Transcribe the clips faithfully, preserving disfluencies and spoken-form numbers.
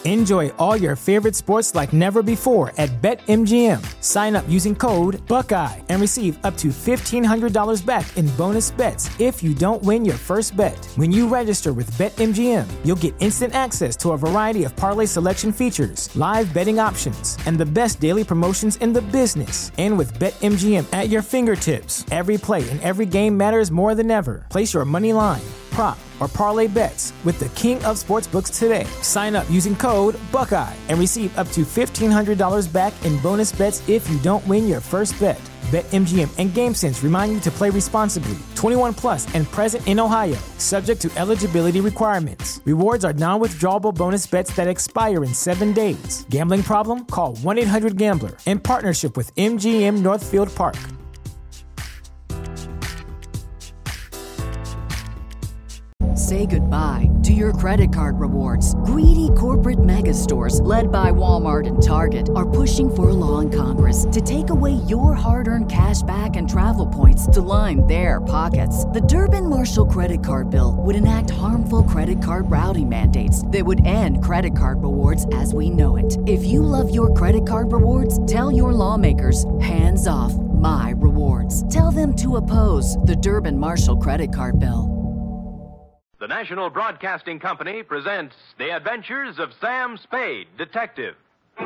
Enjoy all your favorite sports like never before at BetMGM. Sign up using code Buckeye and receive up to fifteen hundred dollars back in bonus bets if you don't win your first bet. When you register with BetMGM, you'll get instant access to a variety of parlay selection features, live betting options, and the best daily promotions in the business. And with BetMGM at your fingertips, every play and every game matters more than ever. Place your money line, prop, or parlay bets with the king of sportsbooks today. Sign up using code Buckeye and receive up to fifteen hundred dollars back in bonus bets if you don't win your first bet. BetMGM and GameSense remind you to play responsibly. twenty-one plus and present in Ohio, subject to eligibility requirements. Rewards are non-withdrawable bonus bets that expire in seven days. Gambling problem? Call one eight hundred gambler in partnership with M G M Northfield Park. Say goodbye to your credit card rewards. Greedy corporate mega stores, led by Walmart and Target, are pushing for a law in Congress to take away your hard-earned cash back and travel points to line their pockets. The Durbin-Marshall credit card bill would enact harmful credit card routing mandates that would end credit card rewards as we know it. If you love your credit card rewards, tell your lawmakers, hands off my rewards. Tell them to oppose the Durbin-Marshall credit card bill. The National Broadcasting Company presents The Adventures of Sam Spade, Detective. Sam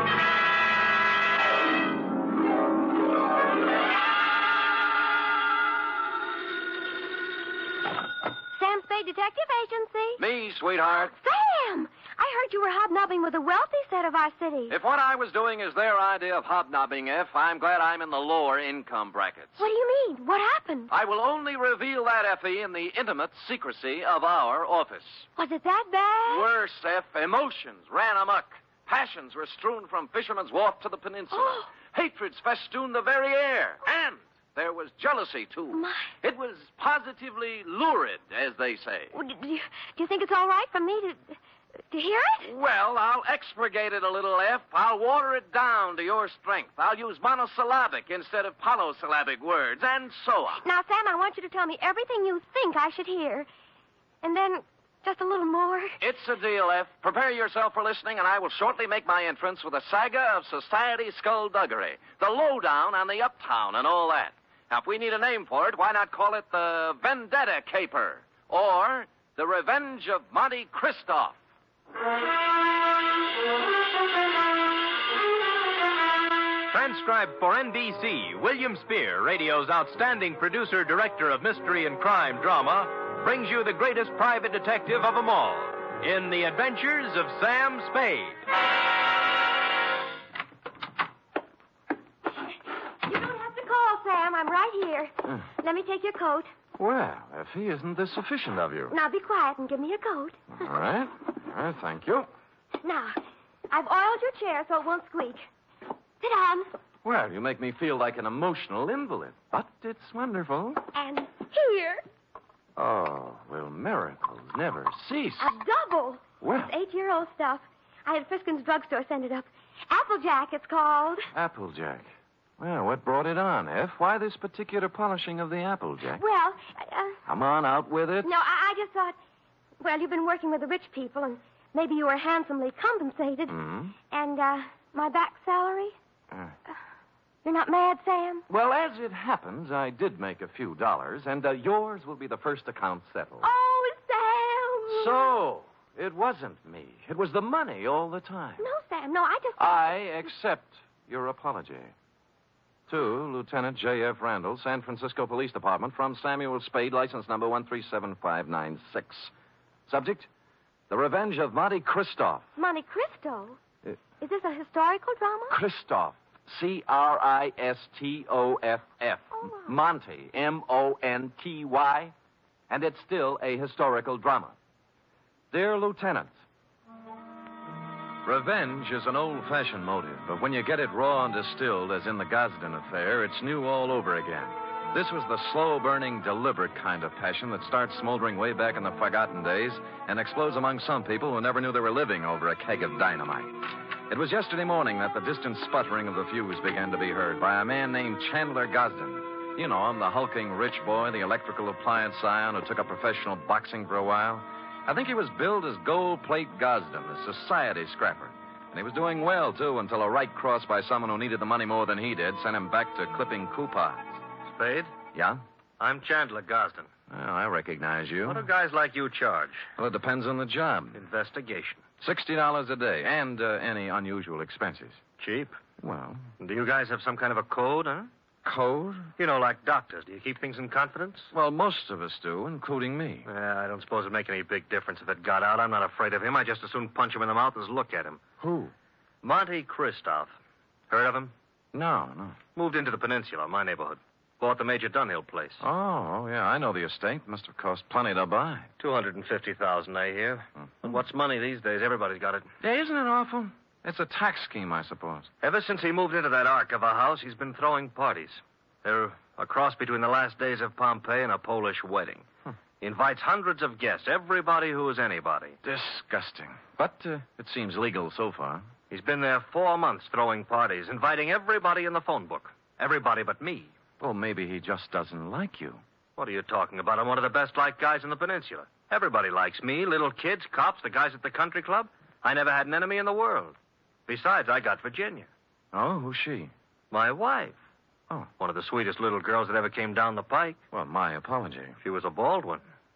Spade Detective Agency. Me, sweetheart. Sam! I heard you were hobnobbing with the wealthy set of our city. If what I was doing is their idea of hobnobbing, F, I'm glad I'm in the lower income brackets. What do you mean? What happened? I will only reveal that, Effie, in the intimate secrecy of our office. Was it that bad? Worse, F, emotions ran amok. Passions were strewn from Fisherman's Wharf to the peninsula. Oh. Hatreds festooned the very air. And there was jealousy, too. My. It was positively lurid, as they say. Well, do, you, do you think it's all right for me to... To hear it? Well, I'll expurgate it a little, F. I'll water it down to your strength. I'll use monosyllabic instead of polysyllabic words, and so on. Now, Sam, I want you to tell me everything you think I should hear. And then just a little more. It's a deal, F. Prepare yourself for listening, and I will shortly make my entrance with a saga of society skullduggery, the lowdown on the uptown and all that. Now, if we need a name for it, why not call it the Vendetta Caper or the Revenge of Monte Cristo? Transcribed for N B C, William Spear, radio's outstanding producer-director of mystery and crime drama, brings you the greatest private detective of them all in The Adventures of Sam Spade. You don't have to call, Sam. I'm right here. Uh. Let me take your coat. Well, Effie, isn't this sufficient of you? Now, be quiet and give me your coat. All right. All right, thank you. Now, I've oiled your chair so it won't squeak. Sit down. Well, you make me feel like an emotional invalid, but it's wonderful. And here, Oh, will miracles never cease? a double. Well, It's eight-year-old stuff. I had Friskin's drugstore send it up. Applejack, it's called. Applejack. Well, what brought it on, F? Why this particular polishing of the Applejack? Well, uh, Come on, out with it. no, I, I just thought, well, you've been working with the rich people, and maybe you were handsomely compensated. Hmm? And, uh, my back salary? Uh, You're not mad, Sam? well, as it happens, I did make a few dollars, and uh, yours will be the first account settled. Oh, Sam! So, it wasn't me. It was the money all the time. No, Sam, no, I just... I accept your apology. To Lieutenant J F. Randall, San Francisco Police Department, from Samuel Spade, license number one three seven five nine six. Subject, The Revenge of Monte Cristo. Monte Cristo? Uh, Is this a historical drama? Christoph. C R I S T O F F. Oh, wow. Monty. M O N T Y. And it's still a historical drama. Dear Lieutenant, revenge is an old-fashioned motive, but when you get it raw and distilled, as in the Gosden affair, it's new all over again. This was the slow-burning, deliberate kind of passion that starts smoldering way back in the forgotten days and explodes among some people who never knew they were living over a keg of dynamite. It was yesterday morning that the distant sputtering of the fuse began to be heard by a man named Chandler Gosden. You know him, the hulking rich boy, the electrical appliance scion who took up professional boxing for a while. I think he was billed as Gold Plate Gosden, a society scrapper. And he was doing well, too, until a right cross by someone who needed the money more than he did sent him back to clipping coupons. Spade? Yeah? I'm Chandler Gosden. Well, I recognize you. What do guys like you charge? Well, it depends on the job. Investigation. Sixty dollars a day, and uh, any unusual expenses. Cheap. Well, Do you guys have some kind of a code, huh? code? You know, like doctors. Do you keep things in confidence? Well, most of us do, including me. Yeah, I don't suppose it'd make any big difference if it got out. I'm not afraid of him. I just as soon punch him in the mouth as look at him. Who? Monty Kristoff. Heard of him? No, no. Moved into the peninsula, my neighborhood. Bought the Major Dunhill place. Oh, oh, yeah, I know the estate. Must have cost plenty to buy. Two hundred and fifty thousand, I hear. But what's money these days? Everybody's got it. Yeah, isn't it awful? It's a tax scheme, I suppose. Ever since he moved into that ark of a house, he's been throwing parties. They're a cross between the last days of Pompeii and a Polish wedding. Huh. He invites hundreds of guests, everybody who is anybody. Disgusting. But uh, it seems legal so far. He's been there four months throwing parties, inviting everybody in the phone book. Everybody but me. Well, maybe he just doesn't like you. What are you talking about? I'm one of the best-liked guys in the peninsula. Everybody likes me, little kids, cops, the guys at the country club. I never had an enemy in the world. Besides, I got Virginia. Oh, who's she? My wife. Oh. One of the sweetest little girls that ever came down the pike. Well, my apology. She was a Baldwin.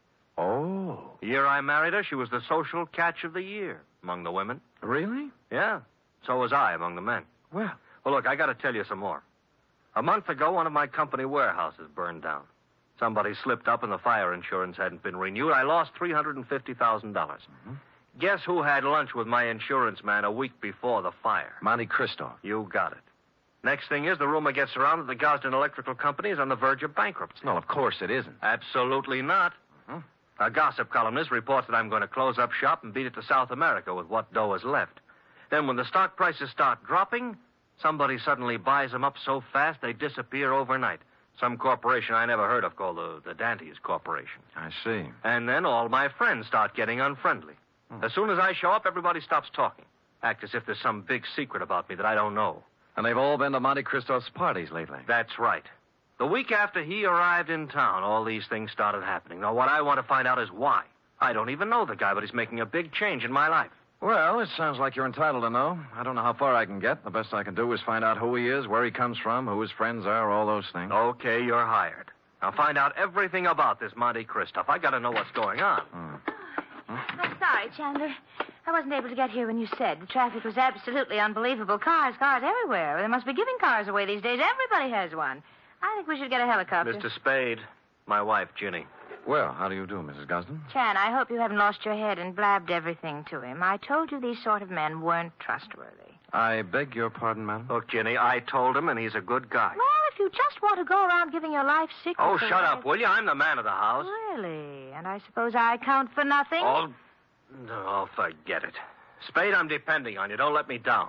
Oh. The year I married her, she was the social catch of the year among the women. Really? Yeah. So was I among the men. Well. Well, look, I got to tell you some more. A month ago, one of my company warehouses burned down. Somebody slipped up and the fire insurance hadn't been renewed. I lost three hundred fifty thousand dollars. Mm-hmm. Guess who had lunch with my insurance man a week before the fire? Monty Kristoff. You got it. Next thing is, the rumor gets around that the Gosden Electrical Company is on the verge of bankruptcy. No, of course it isn't. Absolutely not. Uh-huh. A gossip columnist reports that I'm going to close up shop and beat it to South America with what dough is left. Then when the stock prices start dropping, somebody suddenly buys them up so fast they disappear overnight. Some corporation I never heard of called the, the Dantes Corporation. I see. And then all my friends start getting unfriendly. Hmm. As soon as I show up, everybody stops talking. Act as if there's some big secret about me that I don't know. And they've all been to Monty Kristoff's parties lately. That's right. The week after he arrived in town, all these things started happening. Now, what I want to find out is why. I don't even know the guy, but he's making a big change in my life. Well, it sounds like you're entitled to know. I don't know how far I can get. The best I can do is find out who he is, where he comes from, who his friends are, all those things. Okay, you're hired. Now find out everything about this Monty Kristoff. I got to know what's going on. Hmm. I'm sorry, Chandler. I wasn't able to get here when you said. The traffic was absolutely unbelievable. Cars, cars everywhere. They must be giving cars away these days. Everybody has one. I think we should get a helicopter. Mister Spade, my wife, Ginny. Well, how do you do, Missus Gosden? Chan, I hope you haven't lost your head and blabbed everything to him. I told you these sort of men weren't trustworthy. I beg your pardon, madam? Look, Ginny, I told him, and he's a good guy. Well, if you just want to go around giving your life secrets... Oh, away- shut up, will you? I'm the man of the house. Really? And I suppose I count for nothing? Oh, no, forget it. Spade, I'm depending on you. Don't let me down.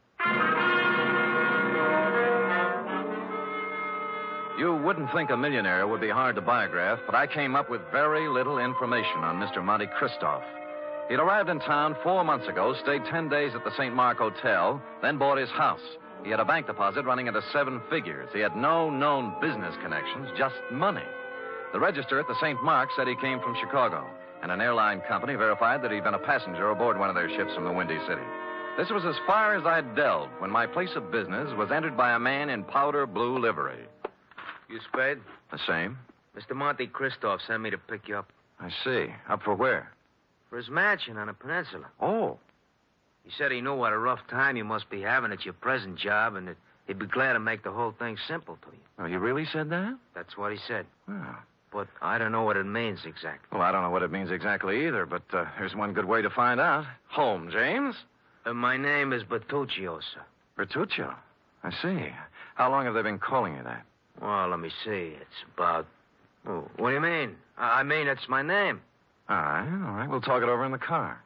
You wouldn't think a millionaire would be hard to biograph, but I came up with very little information on Mister Monty Kristoff. He'd arrived in town four months ago, stayed ten days at the Saint Mark Hotel, then bought his house. He had a bank deposit running into seven figures. He had no known business connections, just money. The register at the Saint Mark said he came from Chicago, and an airline company verified that he'd been a passenger aboard one of their ships from the Windy City. This was as far as I'd delved when my place of business was entered by a man in powder blue livery. You Spade? The same? Mister Monty Kristoff sent me to pick you up. I see. Up for where? For his mansion on the peninsula. Oh. He said he knew what a rough time you must be having at your present job and that he'd be glad to make the whole thing simple to you. Oh, he really said that? That's what he said. Oh. But I don't know what it means exactly. Well, I don't know what it means exactly either, but uh, there's one good way to find out. Home, James? Uh, my name is Bertuccio, sir. Bertuccio. I see. How long have they been calling you that? Well, let me see. It's about... Oh, what do you mean? I I mean, it's my name. All right, all right. We'll talk it over in the car.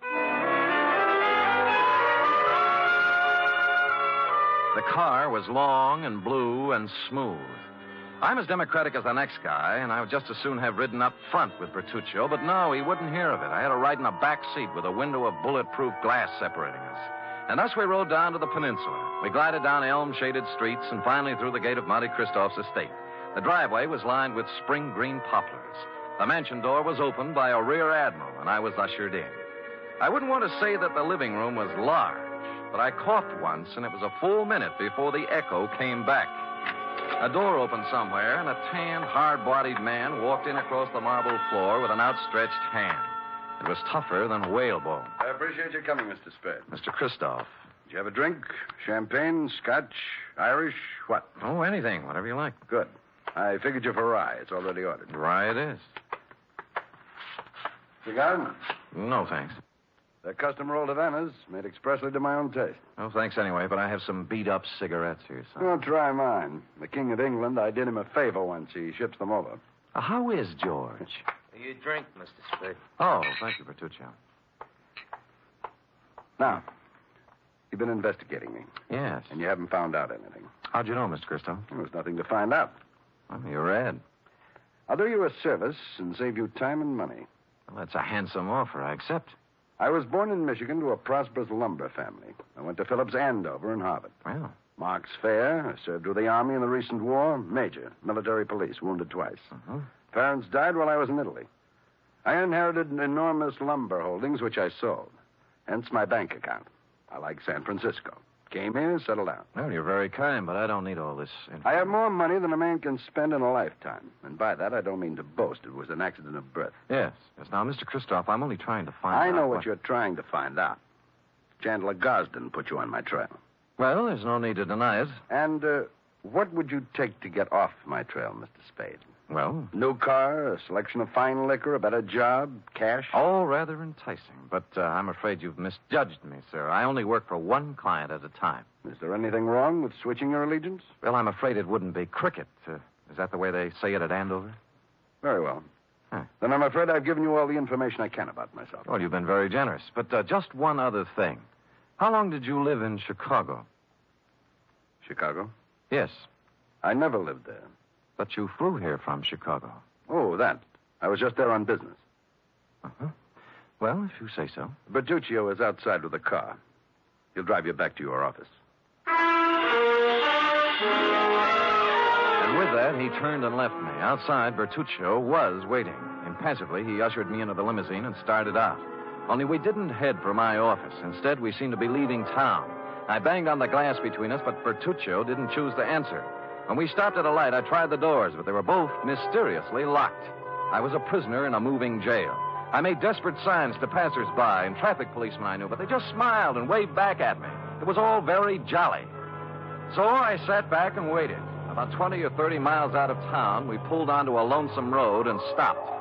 The car was long and blue and smooth. I'm as democratic as the next guy, and I would just as soon have ridden up front with Bertuccio, but no, he wouldn't hear of it. I had to ride in a back seat with a window of bulletproof glass separating us. And thus we rode down to the peninsula. We glided down elm-shaded streets and finally through the gate of Monty Kristoff's estate. The driveway was lined with spring green poplars. The mansion door was opened by a rear admiral, and I was ushered in. I wouldn't want to say that the living room was large, but I coughed once, and it was a full minute before the echo came back. A door opened somewhere, and a tanned, hard-bodied man walked in across the marble floor with an outstretched hand. It was tougher than whalebone. I appreciate your coming, Mister Spade. Mister Christoph. Did you have a drink? Champagne, scotch, Irish, what? Oh, anything, whatever you like. Good. I figured you for rye. It's already ordered. Rye it is. Cigar? No, thanks. They're custom rolled Havanas, made expressly to my own taste. No, thanks anyway, but I have some beat-up cigarettes here, son. Oh, try mine. The King of England, I did him a favor once. He ships them over. Uh, how is George? You drink, Mister Spade. Oh, thank you, Bertuccio. Now, you've been investigating me. Yes. And you haven't found out anything. How'd you know, Mister Christoph? There was nothing to find out. Well, you read. I'll do you a service and save you time and money. Well, that's a handsome offer. I accept. I was born in Michigan to a prosperous lumber family. I went to Phillips Andover and Harvard. Well. Mark's fair. I served with the Army in the recent war. Major, military police, wounded twice. Uh-huh. Parents died while I was in Italy. I inherited enormous lumber holdings, which I sold. Hence my bank account. I like San Francisco. Came here, settled down. Well, you're very kind, but I don't need all this information. I have more money than a man can spend in a lifetime. And by that, I don't mean to boast. It was an accident of birth. Yes. Yes. Now, Mister Christoph, I'm only trying to find I out know what, what you're trying to find out. Chandler Gosden put you on my trail. Well, there's no need to deny it. And uh, what would you take to get off my trail, Mister Spade? Well? New car, a selection of fine liquor, a better job, cash? All rather enticing, but uh, I'm afraid you've misjudged me, sir. I only work for one client at a time. Is there anything wrong with switching your allegiance? Well, I'm afraid it wouldn't be cricket. Uh, is that the way they say it at Andover? Very well. Huh. Then I'm afraid I've given you all the information I can about myself. Well, you've been very generous. But uh, just one other thing. How long did you live in Chicago? Chicago? Yes. I never lived there. But you flew here from Chicago. Oh, that. I was just there on business. Uh-huh. Well, if you say so. Bertuccio is outside with a car. He'll drive you back to your office. And with that, he turned and left me. Outside, Bertuccio was waiting. Impassively, he ushered me into the limousine and started out. Only we didn't head for my office. Instead, we seemed to be leaving town. I banged on the glass between us, but Bertuccio didn't choose to answer. When we stopped at a light, I tried the doors, but they were both mysteriously locked. I was a prisoner in a moving jail. I made desperate signs to passers-by and traffic policemen I knew, but they just smiled and waved back at me. It was all very jolly. So I sat back and waited. About twenty or thirty miles out of town, we pulled onto a lonesome road and stopped.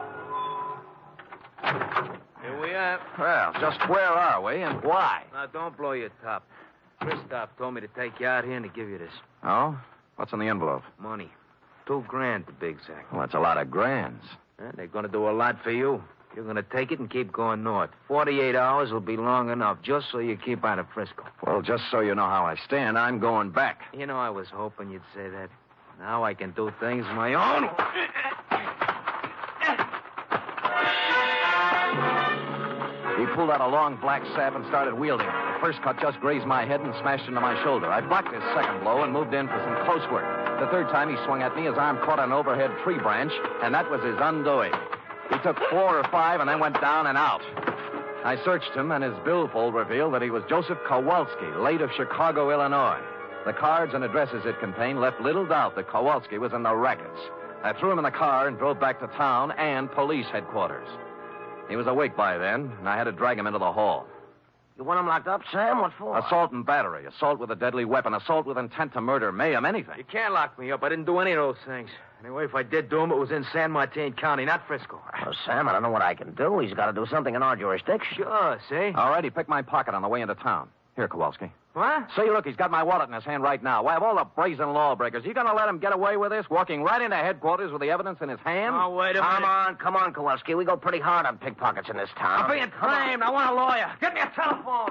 Here we are. Well, just where are we and why? Now, don't blow your top. Christoph told me to take you out here and to give you this. Oh? What's in the envelope? Money. Two grand to be exact. Well, that's a lot of grands. And they're going to do a lot for you. You're going to take it and keep going north. Forty-eight hours will be long enough just so you keep out of Frisco. Well, just so you know how I stand, I'm going back. You know, I was hoping you'd say that. Now I can do things my own. He pulled out a long black sap and started wielding it. The first cut just grazed my head and smashed into my shoulder. I blocked his second blow and moved in for some close work. The third time he swung at me, his arm caught an overhead tree branch, and that was his undoing. He took four or five and then went down and out. I searched him, and his billfold revealed that he was Joseph Kowalski, late of Chicago, Illinois. The cards and addresses it contained left little doubt that Kowalski was in the rackets. I threw him in the car and drove back to town and police headquarters. He was awake by then, and I had to drag him into the hall. You want him locked up, Sam? What for? Assault and battery, assault with a deadly weapon, assault with intent to murder, mayhem, anything. You can't lock me up. I didn't do any of those things. Anyway, if I did do them, it was in San Martin County, not Frisco. Well, Sam, I don't know what I can do. He's got to do something in our jurisdiction. Sure, see? All right, he picked my pocket on the way into town. Here, Kowalski. What? See, look, he's got my wallet in his hand right now. Why, of all the brazen lawbreakers, you going to let him get away with this, walking right into headquarters with the evidence in his hand? Oh, wait a Come minute. on, come on, Kowalski. We go pretty hard on pickpockets in this town. I'm being framed. I want a lawyer. Get me a telephone.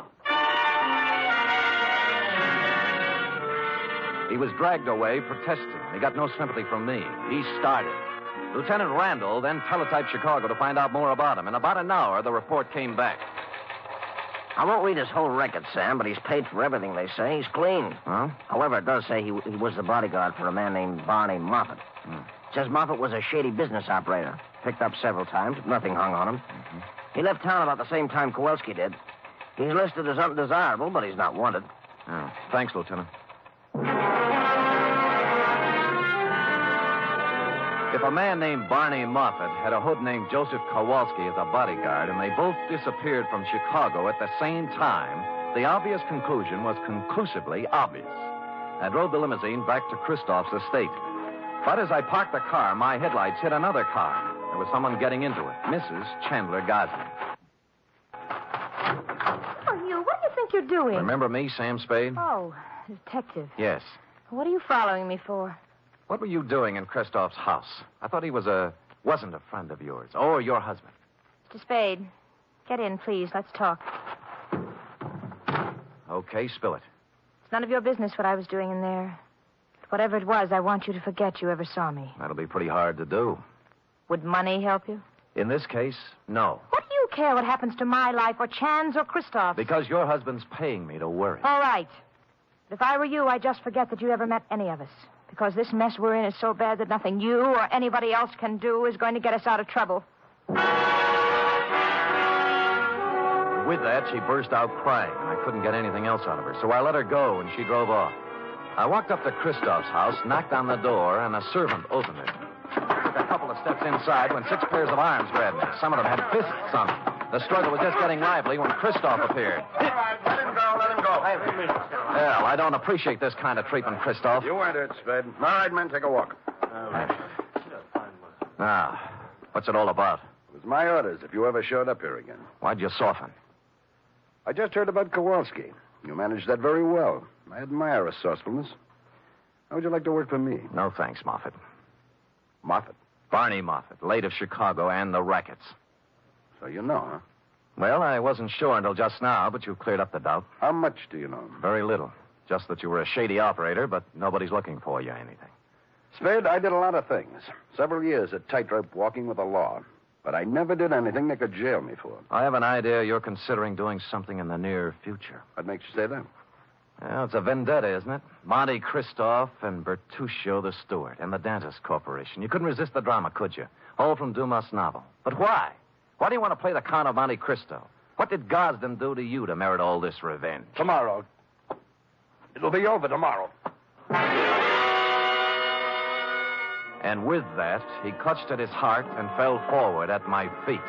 He was dragged away, protesting. He got no sympathy from me. He started. Lieutenant Randall then teletyped Chicago to find out more about him. In about an hour, the report came back. I won't read his whole record, Sam, but he's paid for everything, they say. He's clean. Huh? However, it does say he, he was the bodyguard for a man named Barney Moffat. Hmm. It says Moffat was a shady business operator. picked up several times, but nothing hung on him. Mm-hmm. He left town about the same time Kowalski did. He's listed as undesirable, but he's not wanted. Oh, thanks, Lieutenant. If a man named Barney Moffat had a hood named Joseph Kowalski as a bodyguard, and they both disappeared from Chicago at the same time, the obvious conclusion was conclusively obvious. I drove the limousine back to Christoph's estate. But as I parked the car, my headlights hit another car. There was someone getting into it, Missus Chandler Gosling. Oh, you, what do you think you're doing? Remember me, Sam Spade? Oh, detective. Yes. What are you following me for? What were you doing in Christoph's house? I thought he was a... wasn't a friend of yours. Or your husband. Mister Spade, get in, please. Let's talk. Okay, spill it. It's none of your business what I was doing in there. But whatever it was, I want you to forget you ever saw me. That'll be pretty hard to do. Would money help you? In this case, no. What do you care what happens to my life or Chan's or Christoph's? Because your husband's paying me to worry. All right. But if I were you, I'd just forget that you ever met any of us. Because this mess we're in is so bad that nothing you or anybody else can do is going to get us out of trouble. With that, she burst out crying, and I couldn't get anything else out of her. So I let her go, and she drove off. I walked up to Christoph's house, knocked on the door, and a servant opened it. I took a couple of steps inside when six pairs of arms grabbed me. Some of them had fists on them. The struggle was just getting lively when Christoph appeared. All right, let him go, let him go. Well, I don't appreciate this kind of treatment, Christoph. You weren't hurt, Spade. All right, men, take a walk. Now, what's it all about? It was my orders if you ever showed up here again. Why'd you soften? I just heard about Kowalski. You managed that very well. I admire resourcefulness. How would you like to work for me? No, thanks, Moffat. Moffat? Barney Moffat, late of Chicago and the rackets. So you know, huh? Well, I wasn't sure until just now, but you cleared up the doubt. How much do you know? Very little. Just that you were a shady operator, but nobody's looking for you or anything. Spade, I did a lot of things. Several years at tightrope walking with the law. But I never did anything they could jail me for. I have an idea you're considering doing something in the near future. What makes you say that? Well, it's a vendetta, isn't it? Monte Christoph and Bertuccio the Steward and the Dantas Corporation. You couldn't resist the drama, could you? All from Dumas' novel. But why? Why do you want to play the Count of Monte Cristo? What did Gosden do to you to merit all this revenge? Tomorrow. It'll be over tomorrow. And with that, he clutched at his heart and fell forward at my feet.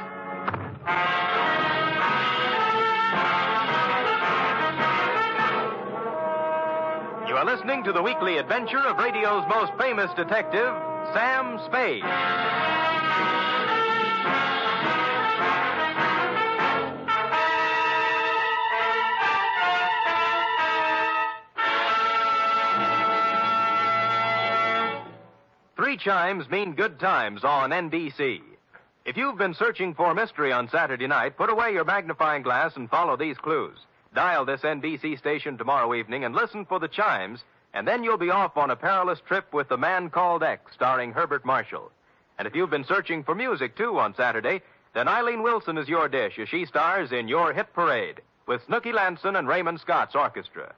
You are listening to the weekly adventure of radio's most famous detective, Sam Spade. Three chimes mean good times on N B C. If you've been searching for mystery on Saturday night, put away your magnifying glass and follow these clues. Dial this N B C station tomorrow evening and listen for the chimes, and then you'll be off on a perilous trip with The Man Called X, starring Herbert Marshall. And if you've been searching for music, too, on Saturday, then Eileen Wilson is your dish as she stars in Your Hit Parade with Snooky Lanson and Raymond Scott's orchestra.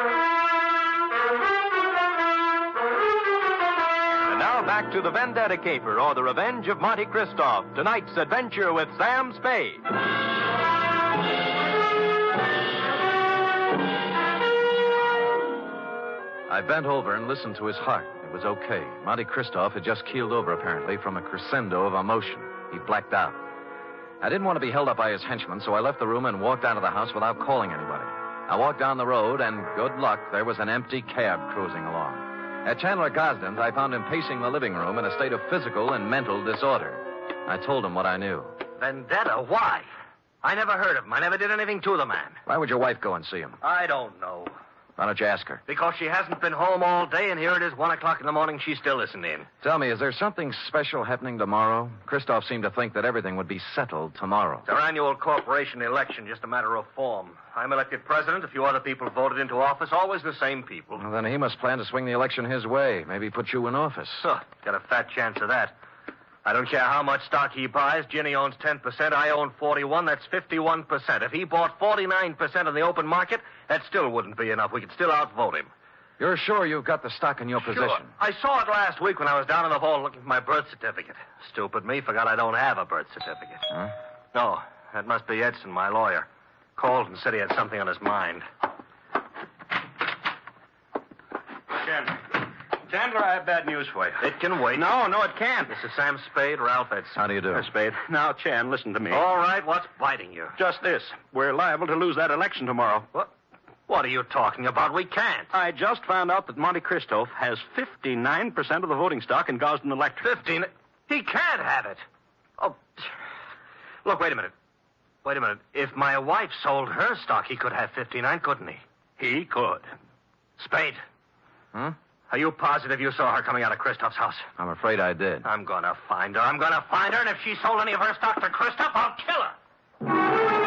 Now back to the Vendetta Caper, or the Revenge of Monte Christoph. Tonight's adventure with Sam Spade. I bent over and listened to his heart. It was okay. Monte Christoph had just keeled over, apparently, from a crescendo of emotion. He blacked out. I didn't want to be held up by his henchmen, so I left the room and walked out of the house without calling anybody. I walked down the road, and good luck, there was an empty cab cruising along. At Chandler Gosden's, I found him pacing the living room in a state of physical and mental disorder. I told him what I knew. Vendetta? Why? I never heard of him. I never did anything to the man. Why would your wife go and see him? I don't know. Why don't you ask her? Because she hasn't been home all day, and here it is, one o'clock in the morning, she's still listening. Tell me, is there something special happening tomorrow? Christoph seemed to think that everything would be settled tomorrow. It's our annual corporation election, just a matter of form. I'm elected president, a few other people voted into office, always the same people. Well, then he must plan to swing the election his way, maybe put you in office. Huh, got a fat chance of that. I don't care how much stock he buys. Ginny owns ten percent. I own forty-one. That's fifty-one percent. If he bought forty-nine percent in the open market, that still wouldn't be enough. We could still outvote him. You're sure you've got the stock in your Sure. possession? I saw it last week when I was down in the hall looking for my birth certificate. Stupid me, forgot I don't have a birth certificate. Huh? No, that must be Edson, my lawyer. Called and said he had something on his mind. Chandler. Chandler, I have bad news for you. It can wait. No, no, it can't. This is Sam Spade, Ralph Edson. How do you do? Hey, Spade. Now, Chan, listen to me. All right, what's biting you? Just this. We're liable to lose that election tomorrow. What? What are you talking about? We can't. I just found out that Monte Cristo has fifty-nine percent of the voting stock in Gosden Electric. Fifteen? He can't have it. Oh, look, wait a minute. Wait a minute. If my wife sold her stock, he could have fifty-nine, couldn't he? He could. Spade. Huh? Are you positive you saw her coming out of Christoph's house? I'm afraid I did. I'm gonna find her. I'm gonna find her, and if she sold any of her stock to Christoph, I'll kill her.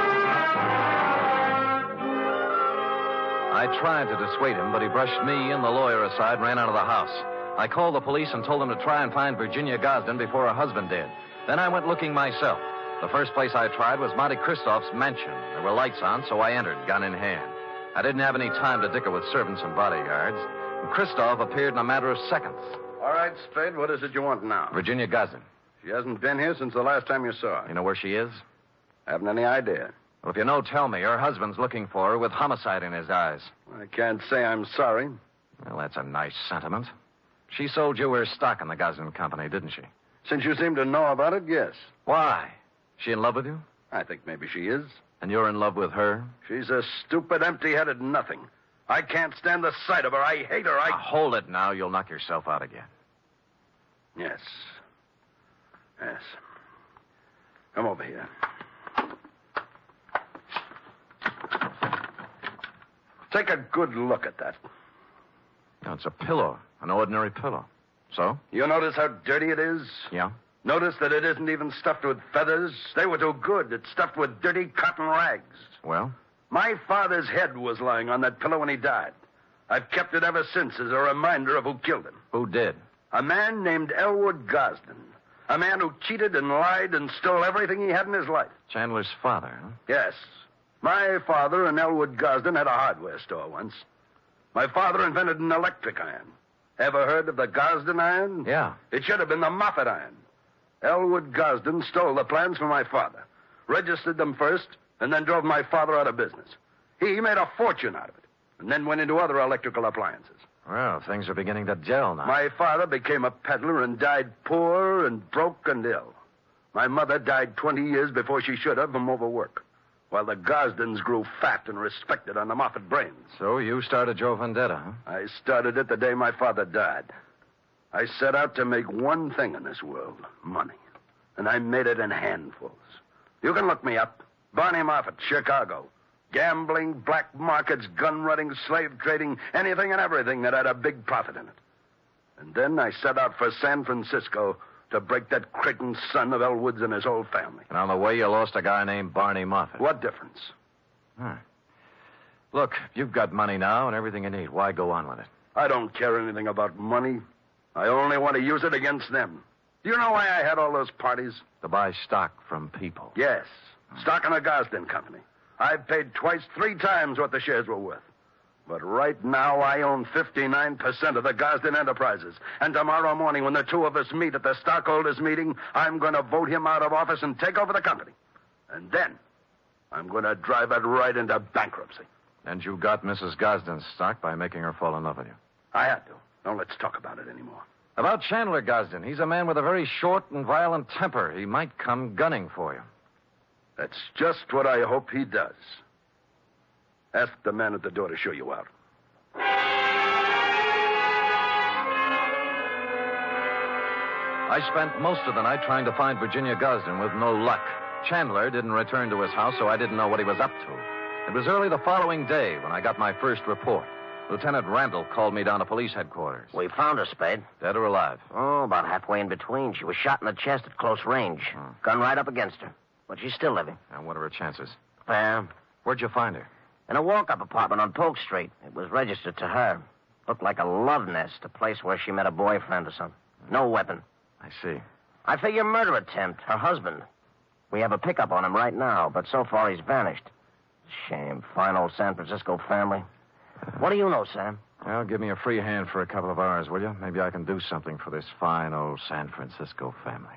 I tried to dissuade him, but he brushed me and the lawyer aside and ran out of the house. I called the police and told them to try and find Virginia Gosden before her husband did. Then I went looking myself. The first place I tried was Monte Cristoph's mansion. There were lights on, so I entered, gun in hand. I didn't have any time to dicker with servants and bodyguards. And Christoph appeared in a matter of seconds. All right, Spade, what is it you want now? Virginia Gosden. She hasn't been here since the last time you saw her. You know where she is? Haven't any idea. Well, if you know, tell me. Her husband's looking for her with homicide in his eyes. I can't say I'm sorry. Well, that's a nice sentiment. She sold you her stock in the Gosden Company, didn't she? Since you seem to know about it, yes. Why? She in love with you? I think maybe she is. And you're in love with her? She's a stupid, empty-headed nothing. I can't stand the sight of her. I hate her. I... Now, hold it now. You'll knock yourself out again. Yes. Yes. Come over here. Take a good look at that. No, it's a pillow. An ordinary pillow. So? You notice how dirty it is? Yeah. Notice that it isn't even stuffed with feathers. They were too good. It's stuffed with dirty cotton rags. Well? My father's head was lying on that pillow when he died. I've kept it ever since as a reminder of who killed him. Who did? A man named Elwood Gosden. A man who cheated and lied and stole everything he had in his life. Chandler's father, huh? Yes. My father and Elwood Gosden had a hardware store once. My father invented an electric iron. Ever heard of the Gosden iron? Yeah. It should have been the Moffat iron. Elwood Gosden stole the plans from my father, registered them first, and then drove my father out of business. He made a fortune out of it, and then went into other electrical appliances. Well, things are beginning to gel now. My father became a peddler and died poor and broke and ill. My mother died twenty years before she should have from overwork, while the Gosdens grew fat and respected on the Moffat brains. So you started your vendetta, huh? I started it the day my father died. I set out to make one thing in this world, money. And I made it in handfuls. You can look me up. Barney Moffat, Chicago. Gambling, black markets, gun running, slave trading, anything and everything that had a big profit in it. And then I set out for San Francisco to break that Creighton son of Elwood's and his whole family. And on the way, you lost a guy named Barney Moffat. What difference? Huh. Look, you've got money now and everything you need. Why go on with it? I don't care anything about money. I only want to use it against them. Do you know why I had all those parties? To buy stock from people. Yes. Stock in the Gosden Company. I've paid twice, three times what the shares were worth. But right now, I own fifty-nine percent of the Gosden Enterprises. And tomorrow morning, when the two of us meet at the stockholders' meeting, I'm going to vote him out of office and take over the company. And then, I'm going to drive it right into bankruptcy. And you got Missus Gosden's stock by making her fall in love with you. I had to. Don't let's talk about it anymore. About Chandler Gosden, he's a man with a very short and violent temper. He might come gunning for you. That's just what I hope he does. Ask the man at the door to show you out. I spent most of the night trying to find Virginia Gosden with no luck. Chandler didn't return to his house, so I didn't know what he was up to. It was early the following day when I got my first report. Lieutenant Randall called me down to police headquarters. We found her, Spade. Dead or alive? Oh, about halfway in between. She was shot in the chest at close range. Hmm. Gun right up against her. But she's still living. And what are her chances? Fair. Where'd you find her? In a walk-up apartment on Polk Street. It was registered to her. Looked like a love nest, a place where she met a boyfriend or something. No weapon. I see. I figure murder attempt. Her husband. We have a pickup on him right now, but so far he's vanished. Shame. Fine old San Francisco family. What do you know, Sam? Well, give me a free hand for a couple of hours, will you? Maybe I can do something for this fine old San Francisco family.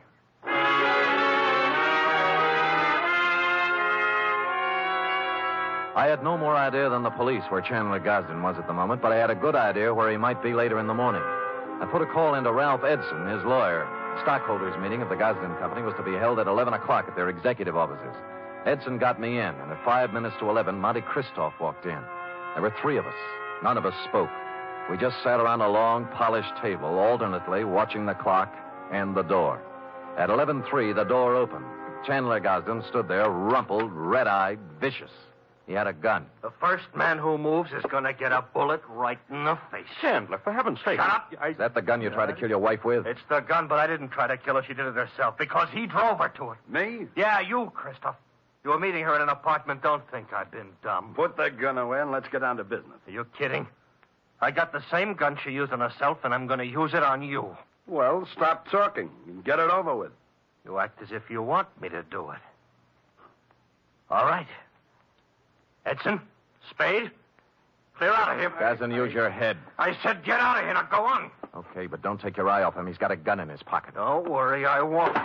I had no more idea than the police where Chandler Gosden was at the moment, but I had a good idea where he might be later in the morning. I put a call into Ralph Edson, his lawyer. The stockholders' meeting of the Gosden Company was to be held at eleven o'clock at their executive offices. Edson got me in, and at five minutes to eleven, Monty Christoph walked in. There were three of us. None of us spoke. We just sat around a long, polished table, alternately watching the clock and the door. At eleven three, the door opened. Chandler Gosden stood there, rumpled, red-eyed, vicious. He had a gun. The first man who moves is going to get a bullet right in the face. Chandler, for heaven's sake. Shut up. Is that the gun you tried to kill your wife with? It's the gun, but I didn't try to kill her. She did it herself because he drove her to it. Me? Yeah, you, Christoph. You were meeting her in an apartment. Don't think I've been dumb. Put that gun away and let's get down to business. Are you kidding? I got the same gun she used on herself, and I'm going to use it on you. Well, stop talking and get it over with. You act as if you want me to do it. All right. Edson, Spade, clear out of here. Gosden, use your head. I said get out of here. Now go on. Okay, but don't take your eye off him. He's got a gun in his pocket. Don't worry, I won't.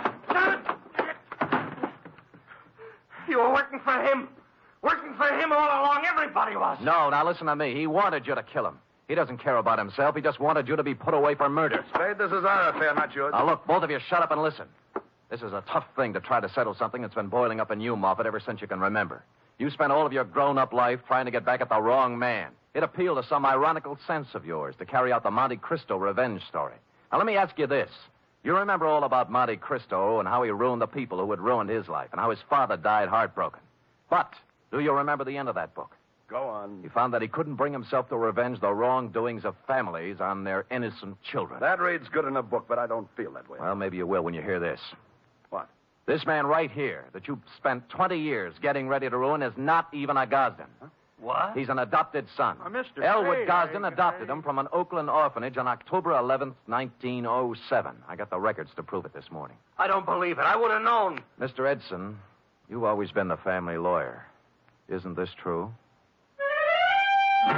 You were working for him. Working for him all along. Everybody was. No, now listen to me. He wanted you to kill him. He doesn't care about himself. He just wanted you to be put away for murder. Spade, this is our affair, not yours. Now, look, both of you shut up and listen. This is a tough thing to try to settle something that's been boiling up in you, Moffat, ever since you can remember. You spent all of your grown-up life trying to get back at the wrong man. It appealed to some ironical sense of yours to carry out the Monte Cristo revenge story. Now, let me ask you this. You remember all about Monte Cristo and how he ruined the people who had ruined his life and how his father died heartbroken. But do you remember the end of that book? Go on. He found that he couldn't bring himself to revenge the wrongdoings of families on their innocent children. That reads good in a book, but I don't feel that way. Well, maybe you will when you hear this. What? This man right here that you've spent twenty years getting ready to ruin is not even a Gosden. Huh? What? He's an adopted son. Uh, Mister Elwood Spade, Gosden I- adopted I- him from an Oakland orphanage on October eleventh, nineteen oh seven. I got the records to prove it this morning. I don't believe it. I would have known. Mister Edson, you've always been the family lawyer. Isn't this true? It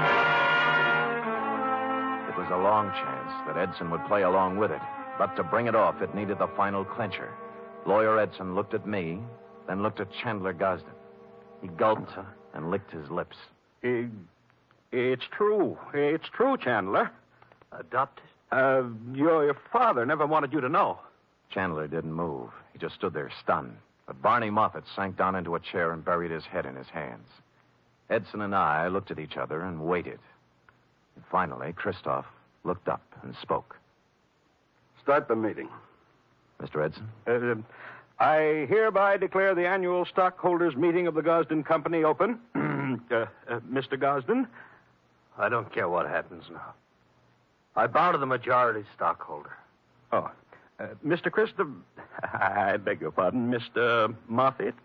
was a long chance that Edson would play along with it. But to bring it off, it needed the final clincher. Lawyer Edson looked at me, then looked at Chandler Gosden. He gulped and licked his lips. It, it's true. It's true, Chandler. Adopted? Uh, your, your father never wanted you to know. Chandler didn't move. He just stood there stunned. But Barney Moffat sank down into a chair and buried his head in his hands. Edson and I looked at each other and waited. And finally, Christoph looked up and spoke. Start the meeting. Mister Edson? Uh, I hereby declare the annual stockholders' meeting of the Gosden Company open. uh, uh, Mister Gosden? I don't care what happens now. I bow to the majority stockholder. Oh. Uh, Mister Christopher... I beg your pardon, Mister Moffat?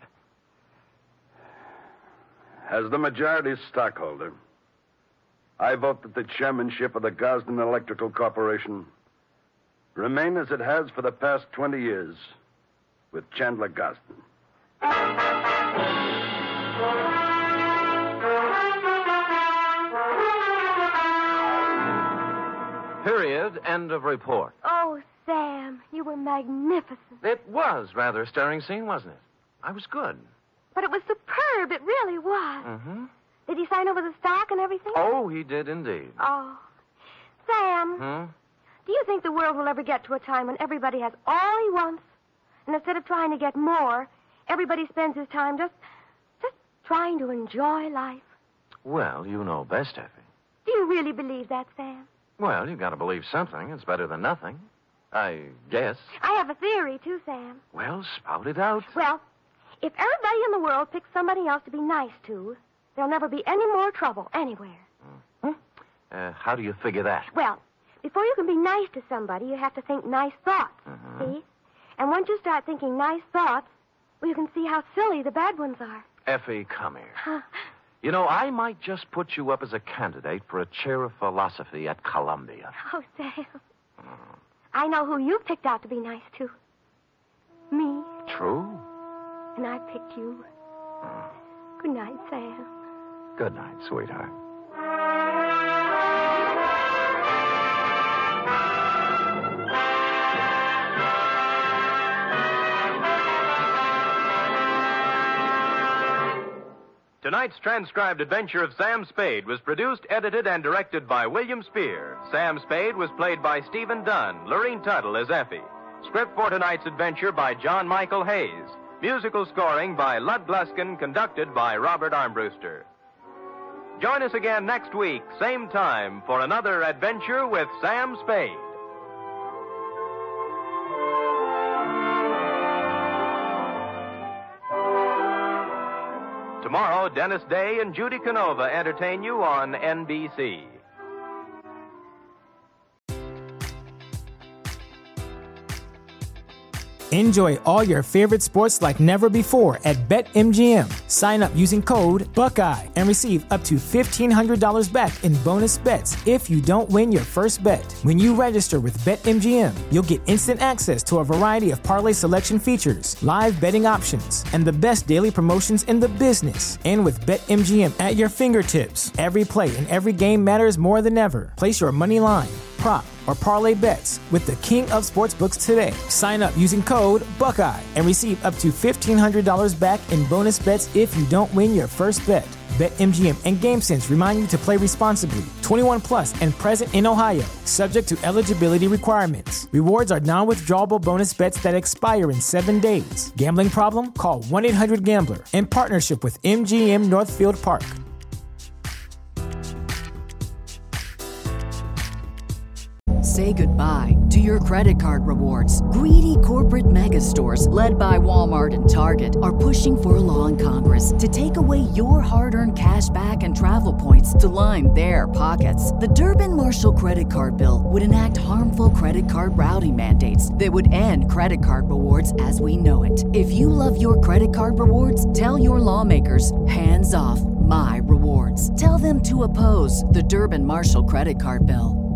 As the majority stockholder, I vote that the chairmanship of the Gosden Electrical Corporation remain as it has for the past twenty years with Chandler Gosden. Period. End of report. Oh, Sam, you were magnificent. It was rather a stirring scene, wasn't it? I was good. But it was superb. It really was. Mm-hmm. Did he sign over the stock and everything? Oh, he did indeed. Oh. Sam, Hmm? do you think the world will ever get to a time when everybody has all he wants? And instead of trying to get more, everybody spends his time just, just trying to enjoy life? Well, you know best, Effie. Do you really believe that, Sam? Well, you've got to believe something. It's better than nothing. I guess. I have a theory, too, Sam. Well, spout it out. Well, if everybody in the world picks somebody else to be nice to, there'll never be any more trouble anywhere. Hmm? Uh, how do you figure that? Well, before you can be nice to somebody, you have to think nice thoughts, Mhm. see? And once you start thinking nice thoughts, well, you can see how silly the bad ones are. Effie, come here. Huh. You know, I might just put you up as a candidate for a chair of philosophy at Columbia. Oh, Sam. I know who you picked out to be nice to. Me. True. And I picked you. Good night, Sam. Good night, sweetheart. Tonight's transcribed adventure of Sam Spade was produced, edited, and directed by William Spear. Sam Spade was played by Stephen Dunn, Lorene Tuttle as Effie. Script for tonight's adventure by John Michael Hayes. Musical scoring by Lud Gluskin, conducted by Robert Armbruster. Join us again next week, same time, for another adventure with Sam Spade. Tomorrow, Dennis Day and Judy Canova entertain you on N B C. Enjoy all your favorite sports like never before at BetMGM. Sign up using code Buckeye and receive up to fifteen hundred dollars back in bonus bets if you don't win your first bet. When you register with BetMGM, you'll get instant access to a variety of parlay selection features, live betting options, and the best daily promotions in the business. And with BetMGM at your fingertips, every play and every game matters more than ever. Place your money line, prop, or parlay bets with the king of sportsbooks today. Sign up using code Buckeye and receive up to fifteen hundred dollars back in bonus bets if you don't win your first bet. BetMGM and GameSense remind you to play responsibly. twenty-one plus and present in Ohio, subject to eligibility requirements. Rewards are non-withdrawable bonus bets that expire in seven days. Gambling problem? Call one eight hundred gambler in partnership with M G M Northfield Park. Say goodbye to your credit card rewards. Greedy corporate mega stores, led by Walmart and Target, are pushing for a law in Congress to take away your hard-earned cash back and travel points to line their pockets. The Durbin-Marshall credit card bill would enact harmful credit card routing mandates that would end credit card rewards as we know it. If you love your credit card rewards, tell your lawmakers, hands off my rewards. Tell them to oppose the Durbin-Marshall credit card bill.